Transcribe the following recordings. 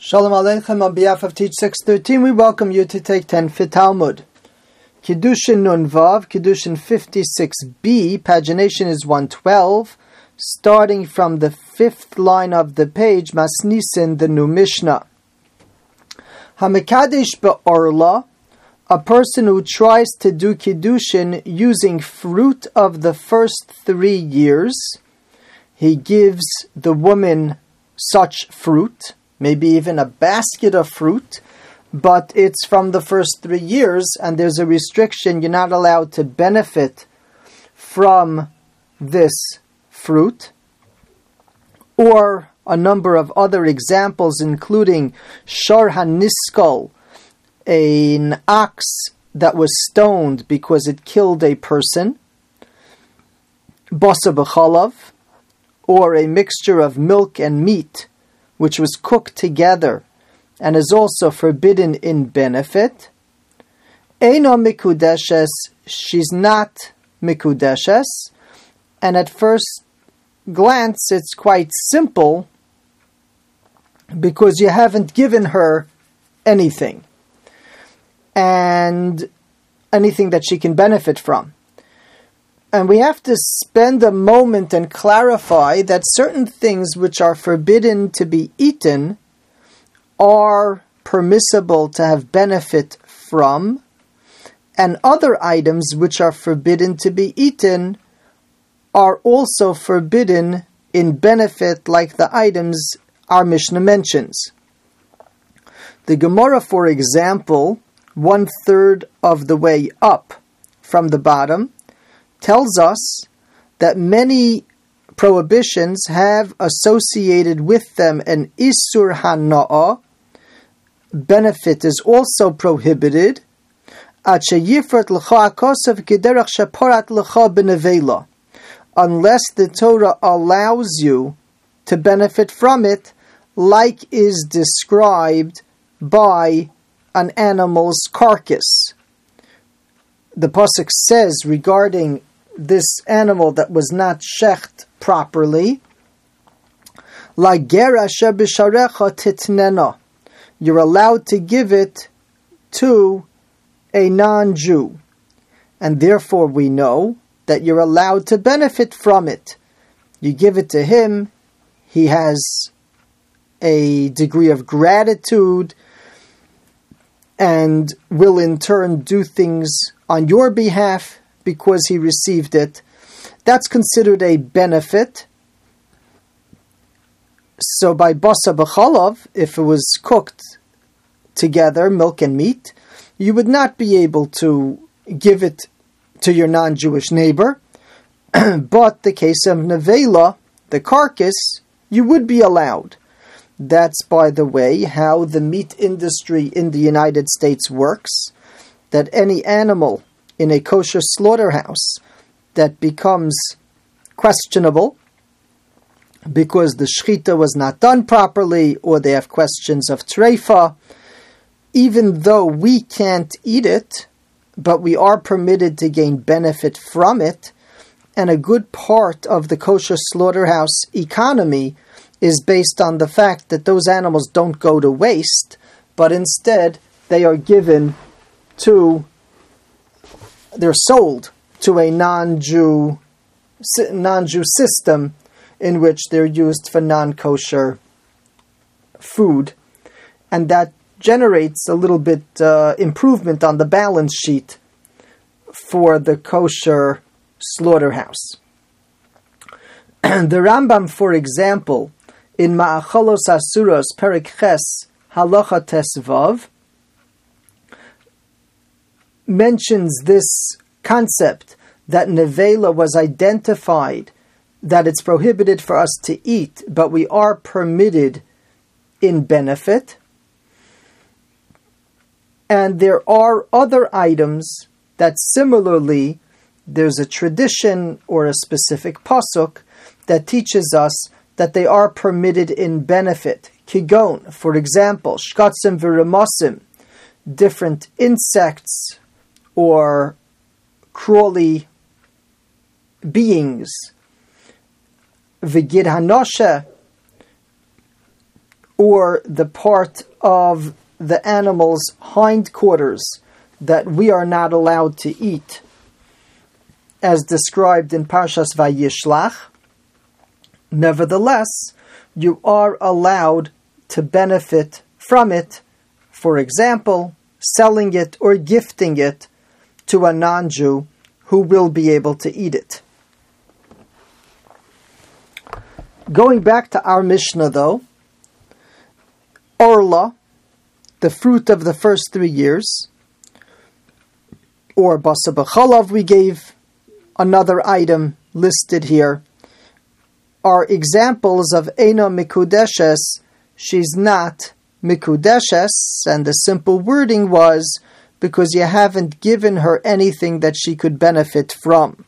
Shalom Aleichem. On behalf of Teach 613, we welcome you to take 10 Fit Talmud. Kiddushin Nun Vav, Kiddushin 56b, pagination is 112, starting from the 5th line of the page, Masnisin, the new Mishnah. Hamikadesh be'orla, a person who tries to do Kiddushin using fruit of the first 3 years, he gives the woman such fruit, maybe even a basket of fruit, but it's from the first 3 years, and there's a restriction. You're not allowed to benefit from this fruit. Or a number of other examples, including Shar HaNiskal, an ox that was stoned because it killed a person, Basa B'chalav, or a mixture of milk and meat, which was cooked together and is also forbidden in benefit. Eino mikudeshes, she's not mikudeshes, and at first glance it's quite simple because you haven't given her anything and anything that she can benefit from. And we have to spend a moment and clarify that certain things which are forbidden to be eaten are permissible to have benefit from, and other items which are forbidden to be eaten are also forbidden in benefit, like the items our Mishnah mentions. The Gemara, for example, 1/3 of the way up from the bottom, tells us that many prohibitions have associated with them an Isur Hana'ah. Benefit is also prohibited. Unless the Torah allows you to benefit from it, like is described by an animal's carcass. The pasuk says regarding this animal that was not shecht properly, La gera shebisharecha titnena. You're allowed to give it to a non-Jew. And therefore we know that you're allowed to benefit from it. You give it to him, he has a degree of gratitude and will in turn do things on your behalf because he received it. That's considered a benefit. So by basa b'chalav, if it was cooked together, milk and meat, you would not be able to give it to your non-Jewish neighbor. But the case of nevela, the carcass, you would be allowed. That's, by the way, how the meat industry in the United States works, that any animal in a kosher slaughterhouse that becomes questionable because the shechita was not done properly, or they have questions of treifa, even though we can't eat it, but we are permitted to gain benefit from it, and a good part of the kosher slaughterhouse economy is based on the fact that those animals don't go to waste, but instead they are given to, they're sold to a non-Jew system in which they're used for non-kosher food, and that generates a little bit improvement on the balance sheet for the kosher slaughterhouse. The Rambam, for example, in Ma'achalos Asuros, Perek Ches, Halacha Tesvav, mentions this concept that nevela was identified, that it's prohibited for us to eat, but we are permitted in benefit. And there are other items that similarly, there's a tradition or a specific pasuk that teaches us that they are permitted in benefit. Kigon, for example, shkatzim v'remosim, different insects or crawly beings. V'gid hanosha, or the part of the animal's hindquarters that we are not allowed to eat, as described in Parshas Vayishlach, nevertheless, you are allowed to benefit from it, for example, selling it or gifting it to a non-Jew who will be able to eat it. Going back to our Mishnah though, Orla, the fruit of the first 3 years, or Basa B'chalav, we gave another item listed here, are examples of Eina Mikudeshes, she's not Mikudeshes, and the simple wording was because you haven't given her anything that she could benefit from.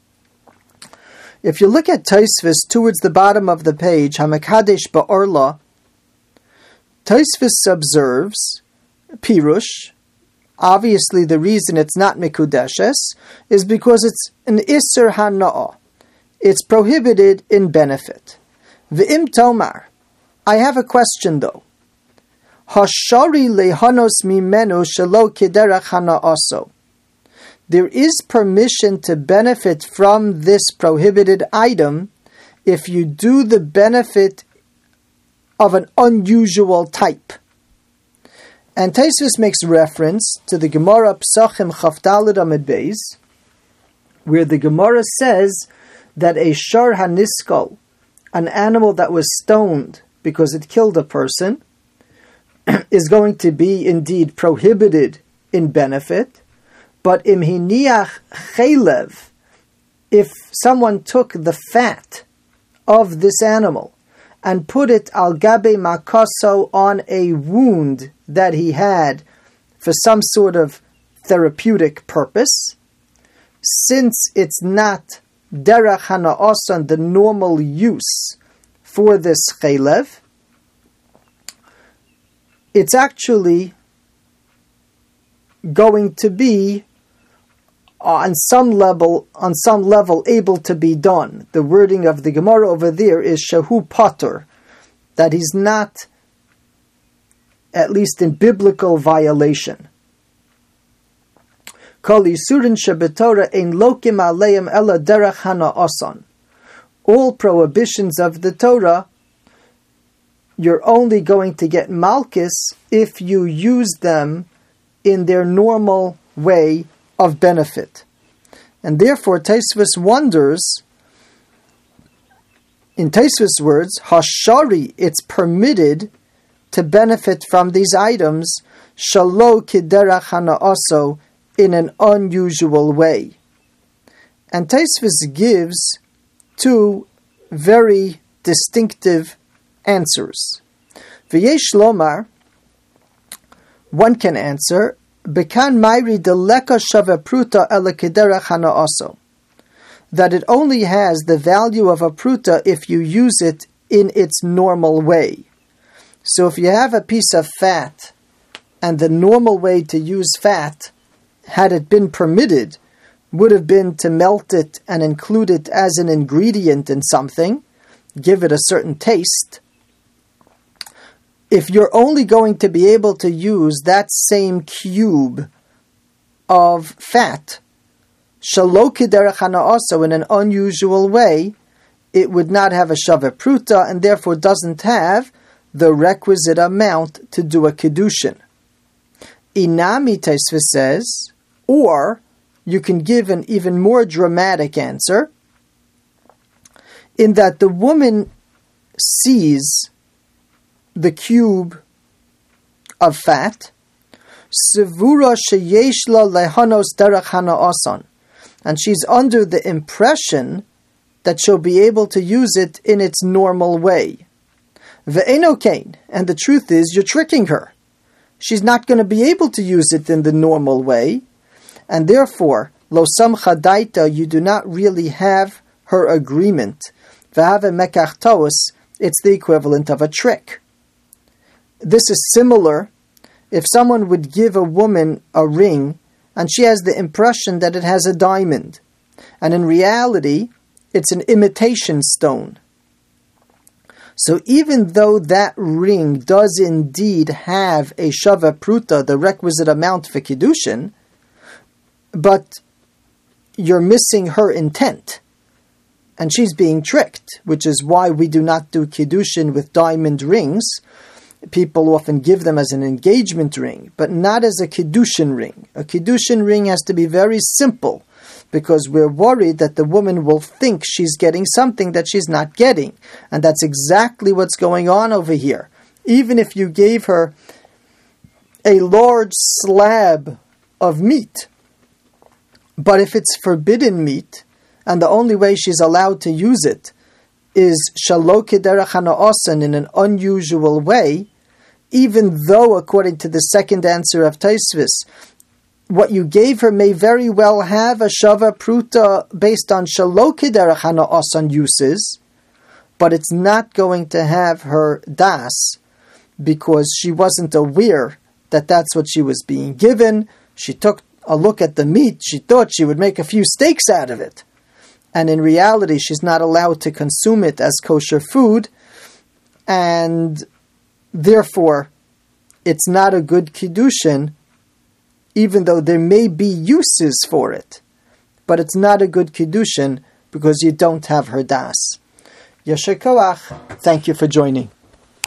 If you look at Tosfos towards the bottom of the page, Hamakadesh Ba'orla, Tosfos observes, Pirush, obviously the reason it's not Mikudeshes is because it's an Isser Hana'ah. It's prohibited in benefit. V'im Tomar, I have a question though. Hashari lehanos mimenu shelo kiderach hana'aso. There is permission to benefit from this prohibited item if you do the benefit of an unusual type. And Tosfos makes reference to the Gemara Psachim Chavdalid Amid Beis, where the Gemara says that a shar haniskal, an animal that was stoned because it killed a person, is going to be indeed prohibited in benefit, but imhiniach chaylev, if someone took the fat of this animal and put it al gabe makaso on a wound that he had for some sort of therapeutic purpose, since it's not derech hana'asan, the normal use for this chaylev, it's actually going to be on some level able to be done. The wording of the Gemara over there is shahu patur, that he's not, at least in biblical violation. Kol yisurin shebetorah ein lokim aleim ela derech hana'asan. All prohibitions of the Torah, you're only going to get malchus if you use them in their normal way of benefit. And therefore, Tosfos wonders, in Tosfos' words, hashari, it's permitted to benefit from these items, shalo kiderach hana'aso, in an unusual way. And Tosfos gives two very distinctive answers. V'yesh lomar, one can answer, bekan mayri deleka shava pruta ela kiderach hana'aso, that it only has the value of a pruta if you use it in its normal way. So if you have a piece of fat, and the normal way to use fat, had it been permitted, would have been to melt it and include it as an ingredient in something, give it a certain taste. If you're only going to be able to use that same cube of fat, shalo kiderech hana'aso, in an unusual way, it would not have a shava pruta and therefore doesn't have the requisite amount to do a kiddushin. Inami, Tosfos says, or you can give an even more dramatic answer, in that the woman sees the cube of fat, sevura sheyesh la lehanos derech hana'asan, and she's under the impression that she'll be able to use it in its normal way. Ve'eno kain, and the truth is, you're tricking her. She's not going to be able to use it in the normal way, and therefore, lo samcha daita, you do not really have her agreement. Ve'have mekach toos, it's the equivalent of a trick. This is similar if someone would give a woman a ring and she has the impression that it has a diamond, and in reality, it's an imitation stone. So even though that ring does indeed have a shava pruta, the requisite amount for kiddushin, but you're missing her intent, and she's being tricked, which is why we do not do kiddushin with diamond rings. People often give them as an engagement ring, but not as a kiddushin ring. A kiddushin ring has to be very simple, because we're worried that the woman will think she's getting something that she's not getting. And that's exactly what's going on over here. Even if you gave her a large slab of meat, but if it's forbidden meat, and the only way she's allowed to use it is shalo kederach hana'asan, in an unusual way, even though, according to the second answer of Tosfos, what you gave her may very well have a shava pruta based on shalo kederach hana'asan uses, but it's not going to have her das, because she wasn't aware that that's what she was being given. She took a look at the meat, she thought she would make a few steaks out of it. And in reality, she's not allowed to consume it as kosher food, and therefore, it's not a good kiddushin, even though there may be uses for it. But it's not a good kiddushin because you don't have her das. Yasher koach. Thank you for joining.